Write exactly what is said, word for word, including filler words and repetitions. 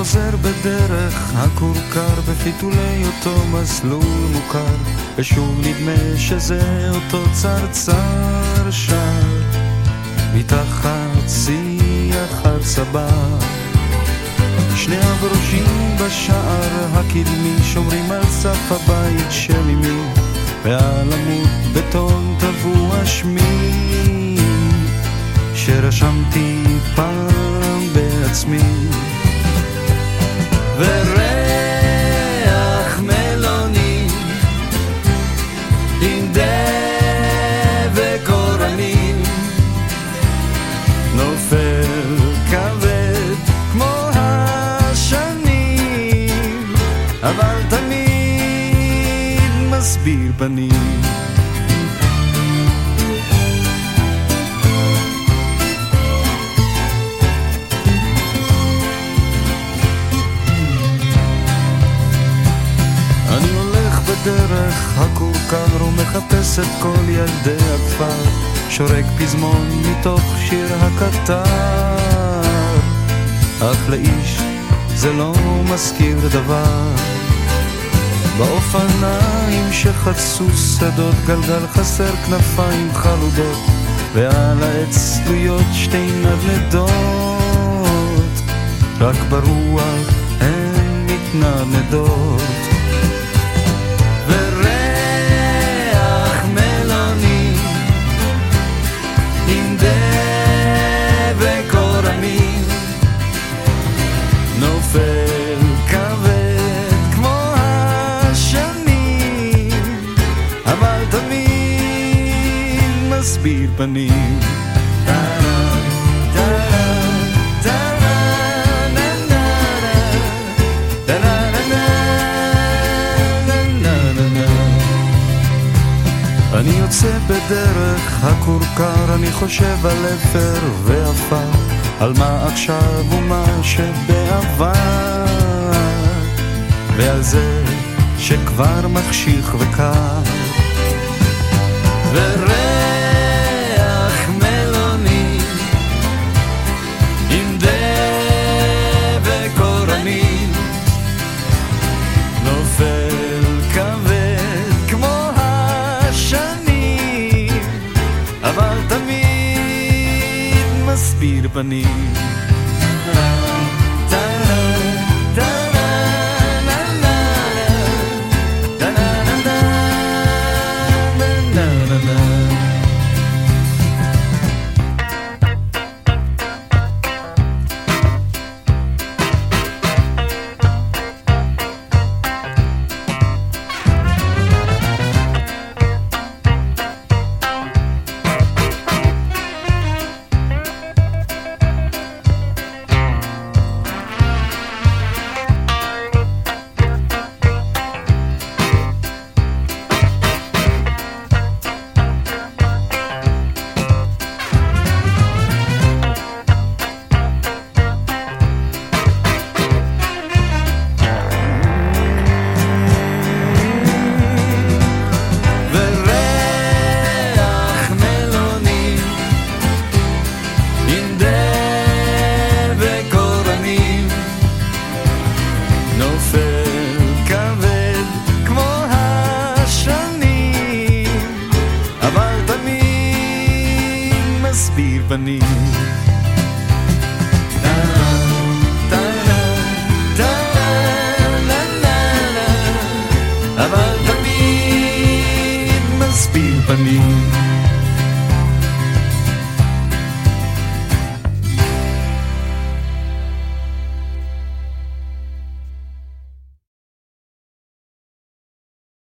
חוזר בדרך הכורכר בפיתולי אותו מסלול מוכר, ושוב נדמה שזה אותו צרצר שר מתחת שיח הצבא. שני הברושים בשער הקדמי שומרים על סף הבית של אמי, ועל עמוד בטון טבוע שמי שרשמתי פעם בעצמי. וריח מלוני עם דבק אורנים נופל כבד כמו השנים, אבל תמיד מסביר פנים. דרך הכורכר ומחפש את כל ילדי הכפר, שורק פזמון מתוך שיר הקטר, אך לאיש זה לא מזכיר דבר. באופניים שחצו שדות גלגל חסר כנפיים חלודות, ועל העץ תלויות שתי נדנדות, רק ברוח הן מתנדנדות. נופל כבד כמו השנים, אבל תמיד מסביר פנים. אני יוצא בדרך הכורכר, אני חושב על אפר ואפר, על מה עכשיו ומה שבעבר, ועל זה שכבר מחשיך וקר. וריח מלוני עם דבק אורנים נופל כבד כמו השנים, אבל תמיד מסביר פנים. אבל תמיד מסביר פנים.